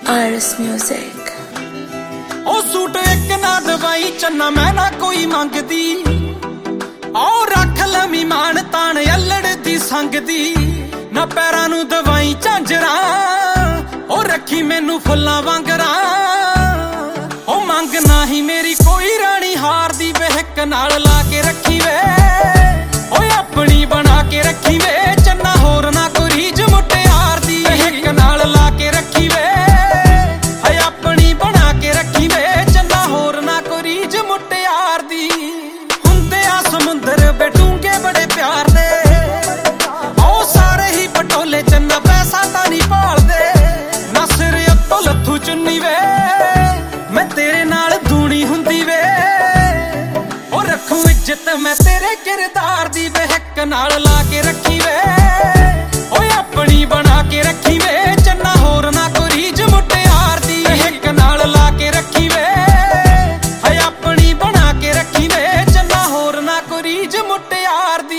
Iris Music। ओ suit एक ना दवाई चन्ना मैं ना कोई मंगदी, ओ रख लमी मान तान अल्लड़ दी संग दी। ना पैरां नू दवाई झांजरा, ओ रखी मैनू फुल्लां वांगरा। ओ मंग ना ही मेरी कोई रानी हार दी, बहक नाल ला के रखी वे, ओ अपनी बना के रखी वे। चन्ना होर ना कोई रीझ मुटियार दी, बहक नाल ला के रखी वे, अपनी बना के रखी वे। चन्ना होर ना कोई रीझ मुटियार दी। हुंदे आ समुंदर बेटूंगे बड़े प्यार दे, ओ सारे ही पटोले चन्ना पैसा तां नहीं भालदे। ना सिर उत्तों लत्थू चुन्नी वे, मैं तेरे नाल दूनी हुंदी वे। ओ रखूं इज्जत मैं तेरे किरदार दी, बहक नाल ला के रखी वे, ओ अपनी बना के रखी वे। चन्ना होर ना कोई रीझ मुटियार दी, बहक नाल ला के रखी वे, अपनी बना के रखी वे। चन्ना होर ना कोई रीझ मुटियार दी।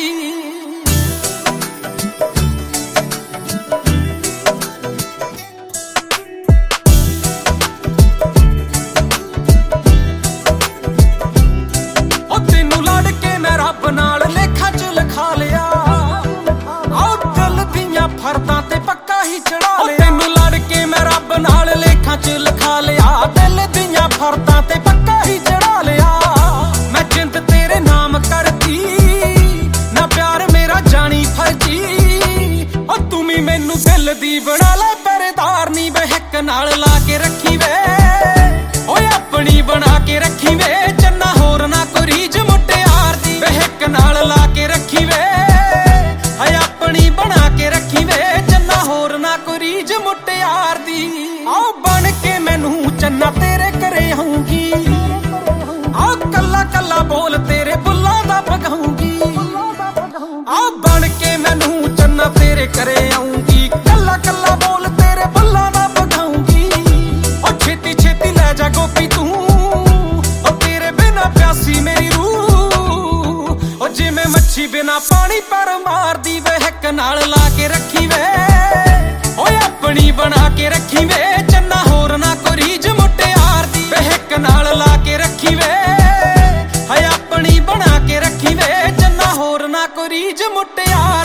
फरदां ते पक्का ही चढ़ा लिया, तैनू लड़ के मैं रब नाल लेखां च लिखा लिया। दिल दियां फरदां ते पक्का ही चढ़ा लिया, मैं जिंद तेरे नाम करती। ना प्यार मेरा जानी फर्जी, ओ तुमी मैनू दिल दी बना ले पहरेदार नी, बहक नाल ला के रखी वे, ओ अपनी बना के रखी वे। चन्ना होर ना कोई रीझ मुटियार दी, बहक नाल ला के रखी वे, अपनी बना के रखी वे। चन्ना होर ना कोई रीझ मुटियार दी। आओ बन के मैनू चन्ना तेरे घरे आऊंगी, आओ कल्ला कल्ला बोल तेरे बुल्लां दा पगाऊंगी। आओ बन के मैनू चन्ना तेरे घरे आऊंगी, कल्ला कल्ला बोल तेरे बुल्लां दा पगाऊंगी। ओ छेती छेती लै जा गोपी तू, ओ तेरे बिना प्यासी मेरी रूह, ओ जिवें मच्छी बिना पानी पर मार दी, बहक नाल ला के रखी वे, ओ अपनी बना के रखी वे। चन्ना होर ना कोई रीझ मुटियार दी, बहक नाल ला के रखी वे, अपनी बना के रखी वे। चन्ना होर ना कोई रीझ मुटियार